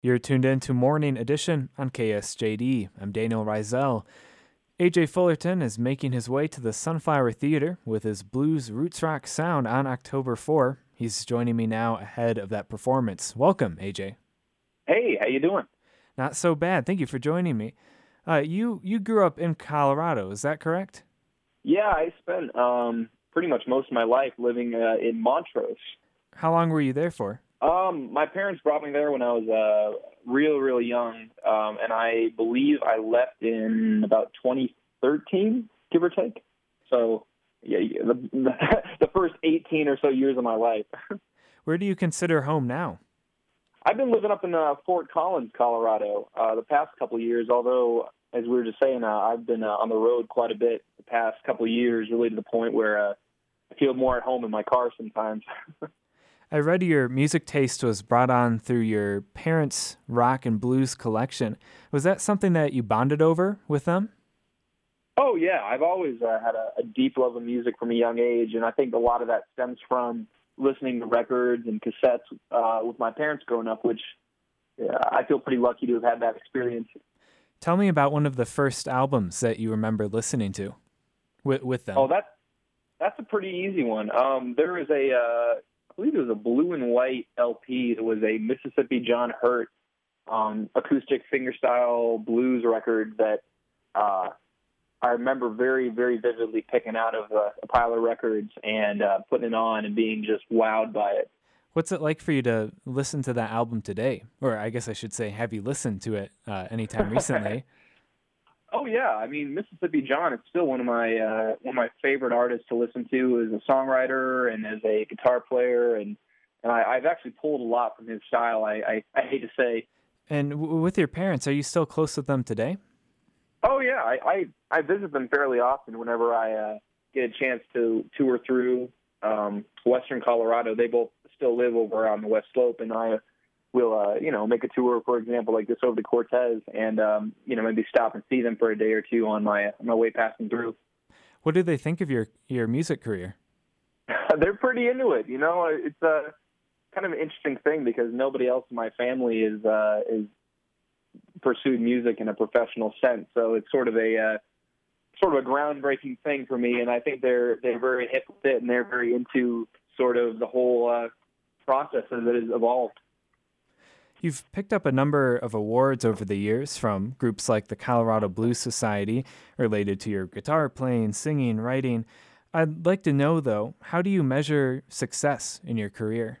You're tuned in to Morning Edition on KSJD. I'm Daniel Reisel. AJ Fullerton is making his way to the Sunflower Theater with his blues roots rock sound on October 4. He's joining me now ahead of that performance. Welcome, AJ. Hey, how you doing? Not so bad. Thank you for joining me. You grew up in Colorado, is that correct? Yeah, I spent pretty much most of my life living in Montrose. How long were you there for? My parents brought me there when I was really young, and I believe I left in about 2013, give or take. So, yeah, the first 18 or so years of my life. Where do you consider home now? I've been living up in Fort Collins, Colorado, the past couple of years, although, as we were just saying, I've been on the road quite a bit the past couple of years, really to the point where I feel more at home in my car sometimes. I read your music taste was brought on through your parents' rock and blues collection. Was that something that you bonded over with them? Oh, yeah. I've always had a deep love of music from a young age, and I think a lot of that stems from listening to records and cassettes with my parents growing up, which I feel pretty lucky to have had that experience. Tell me about one of the first albums that you remember listening to with them. Oh, that's a pretty easy one. There was I believe it was a blue and white LP. It was a Mississippi John Hurt acoustic fingerstyle blues record that I remember very, very vividly picking out of a pile of records and putting it on and being just wowed by it. What's it like for you to listen to that album today? Or I guess I should say, have you listened to it anytime recently? Oh yeah, I mean Mississippi John is still one of my favorite artists to listen to as a songwriter and as a guitar player, and I've actually pulled a lot from his style. I hate to say. And with your parents, are you still close with them today? Oh yeah, I visit them fairly often whenever I get a chance to tour through Western Colorado. They both still live over on the West Slope, and I will make a tour, for example, like this over to Cortez, and maybe stop and see them for a day or two on my way passing through. What do they think of your music career? They're pretty into it. It's a kind of an interesting thing because nobody else in my family is pursued music in a professional sense. So it's sort of a groundbreaking thing for me, and I think they're very hip with it, and they're very into sort of the whole process as it has evolved. You've picked up a number of awards over the years from groups like the Colorado Blues Society related to your guitar playing, singing, writing. I'd like to know, though, how do you measure success in your career?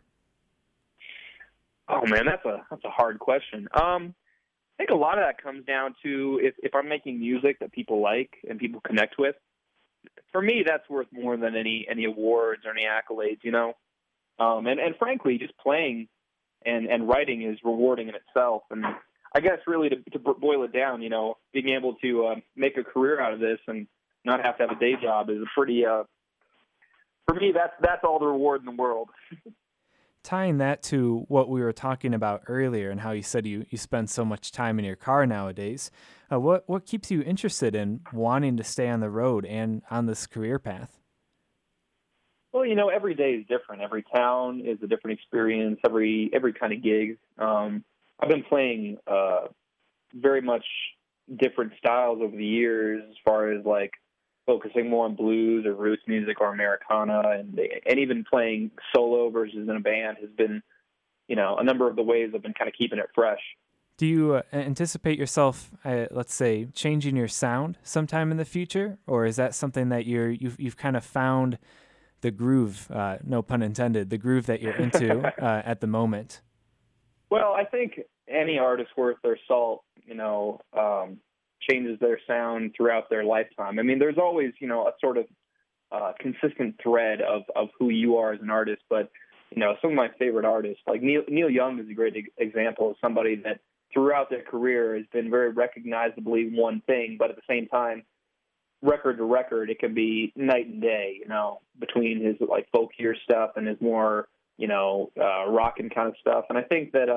Oh, man, that's a hard question. I think a lot of that comes down to if I'm making music that people like and people connect with. For me, that's worth more than any awards or any accolades, And frankly, just playing and writing is rewarding in itself. And I guess really to boil it down, being able to make a career out of this and not have to have a day job is a pretty, for me, that's all the reward in the world. Tying that to what we were talking about earlier and how you said you spend so much time in your car nowadays, what keeps you interested in wanting to stay on the road and on this career path? Well, every day is different. Every town is a different experience. Every kind of gig. I've been playing very much different styles over the years, as far as like focusing more on blues or roots music or Americana, and even playing solo versus in a band has been, a number of the ways I've been kind of keeping it fresh. Do you anticipate yourself, let's say, changing your sound sometime in the future, or is that something that you've kind of found the groove, no pun intended, the groove that you're into at the moment? Well, I think any artist worth their salt, changes their sound throughout their lifetime. I mean, there's always, a sort of consistent thread of who you are as an artist. But, some of my favorite artists, like Neil Young is a great example of somebody that throughout their career has been very recognizably one thing, but at the same time, record to record, it can be night and day, between his like folkier stuff and his more, rockin' kind of stuff. And I think that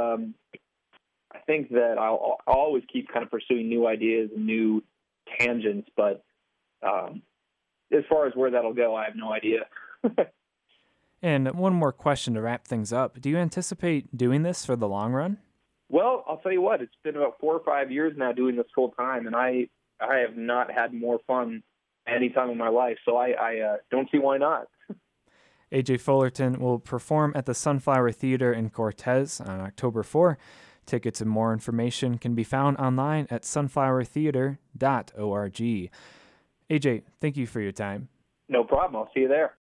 I'll always keep kind of pursuing new ideas and new tangents, but as far as where that'll go, I have no idea. And one more question to wrap things up. Do you anticipate doing this for the long run? Well, I'll tell you what, it's been about 4 or 5 years now doing this full time, and I have not had more fun any time in my life, so I don't see why not. AJ Fullerton will perform at the Sunflower Theater in Cortez on October 4. Tickets and more information can be found online at sunflowertheater.org. AJ, thank you for your time. No problem. I'll see you there.